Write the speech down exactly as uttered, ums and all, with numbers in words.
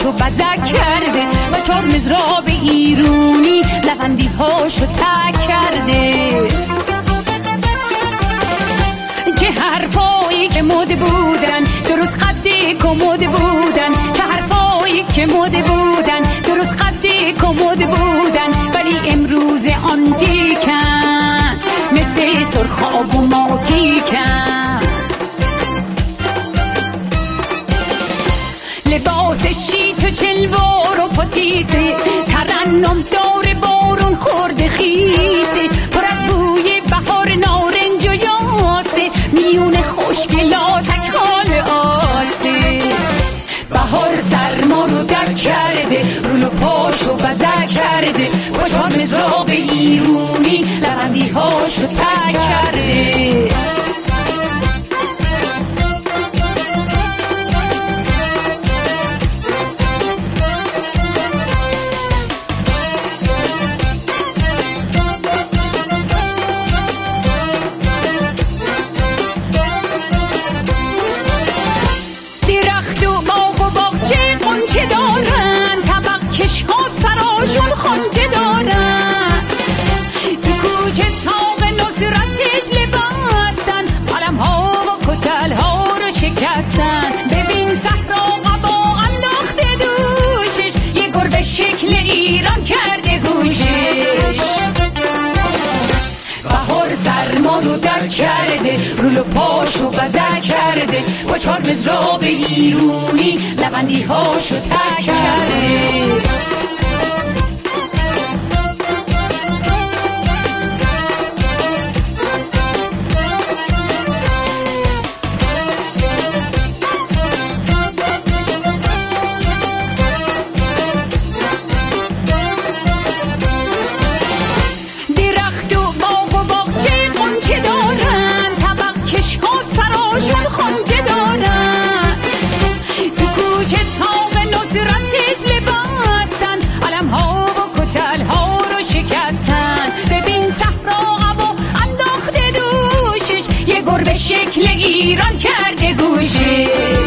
پاشو بزک کرده و چهار مزراب ایرونی لبندی هاشو تک کرده. چه حرفایی که مد بودن درست قد کمد بودن، چه حرفایی که مد بودن درست قد کمد بودن، ولی امروز آنتیکن مثل سرخاب و ماتیکن. لباس شیت و چلوار و پاتیسه، ترنم دار بارون خورده خیسه، پر از بوی بهار نارنج و یاسه، میون خوشگلاتک خال آسه. بهار سرما رو دک کرده، رول و پاشو بزک کرده، با چهار مزراب ایرونی لبندی هاشو تک کرده. چه دارن طبق کش ها سراشون خانچه دارن، تو کوچه تاق نصرت دجله بستن، علم ها و کتل ها رو شکستن. ببین صحرا قبا انداخته دوشش، یه گربه شکل ایران کرده گوشش. بهار سرما رو دک کرده، رول و پاشو بزک کرده، با چهار مزراب ایرونی لبندی هاشو تک کرده. سراشون خانچه دارن، تو کوچه تاق نصرت دجله بستن، علم ها و کتل ها رو شکستن. ببین صحرا قبا انداخته دوشش، یه گربه شکل ایران کرده گوشش.